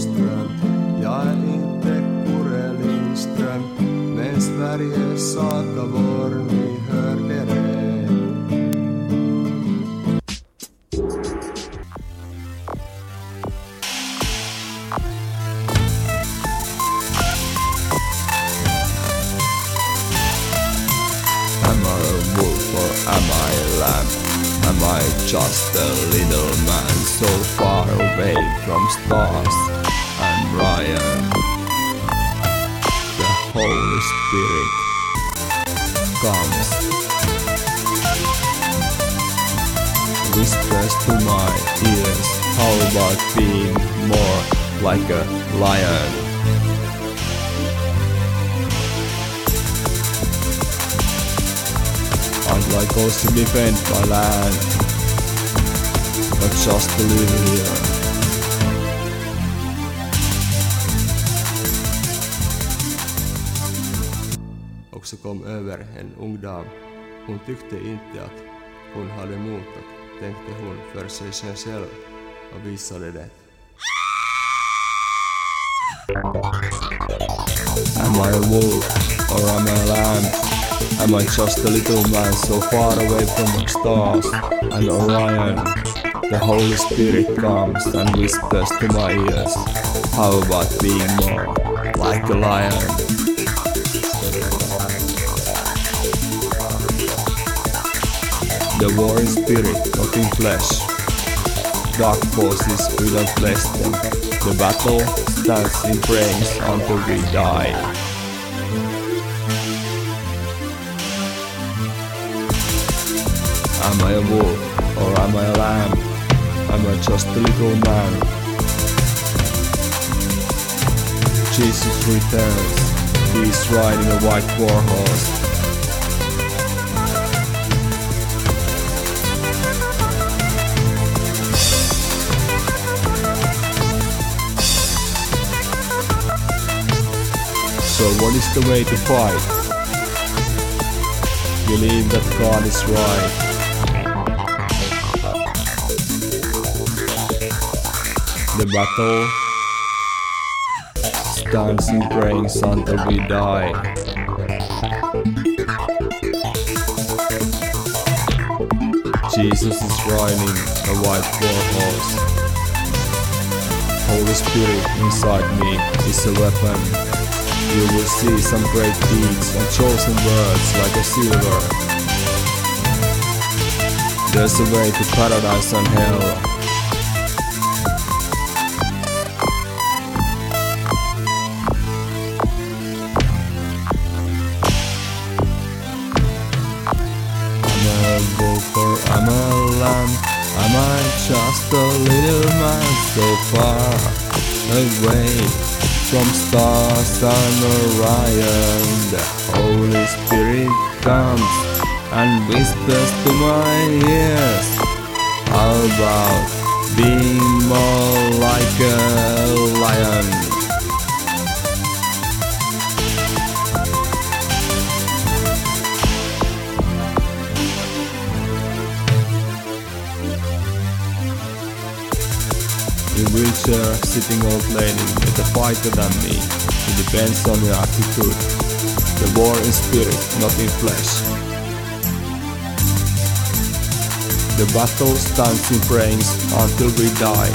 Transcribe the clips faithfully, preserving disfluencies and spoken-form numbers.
solström. Jag är inte Kurre Lindström, men Sveriges saga vår, ni hörde rätt. Am I a wolf or am I a lamb? Am I just a little man so far away from stars and Ryan? The Holy Spirit comes, whispers to my ears, how about being more like a lion? I'd like also to defend my land, but just to live here. Också kom över en ung dam. Hon tyckte inte att hon hade motat, tänkte hon för sig själv och visade det. Am I a wolf or am I a lamb? Am I just a little man so far away from the stars and Orion? The Holy Spirit comes and whispers to my ears, how about being more like a lion? The warring spirit, not in flesh. Dark forces, we don't bless them. The battle stands in praise until we die. Am I a wolf or am I a lamb? Am I just a little man? Jesus returns, he is riding a white war horse. So what is the way to fight? Believe that God is right. The battle stands in praise until we die. Jesus is riding a white war horse. Holy Spirit inside me is a weapon. You will see some great deeds and chosen words like a silver. There's a way to paradise and hell. Am I a wolf or am I a lamb? Am I just a little man so far away from stars and Orion? The Holy Spirit comes and whispers to my ears, how about being more like a lion? In wheelchair, sitting old lady with a fighter than me. It depends on your attitude. The war in spirit, not in flesh. The battle stands in praise until we die.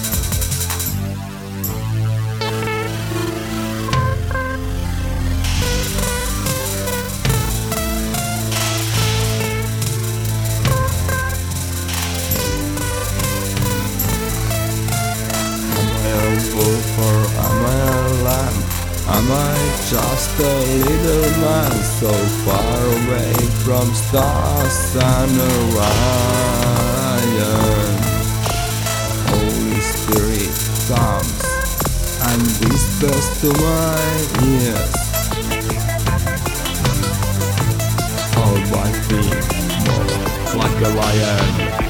Wolf or am I a lamb? Am I just a little man so far away from stars and Orion? Holy Spirit comes and whispers to my ears, how about being more like a lion?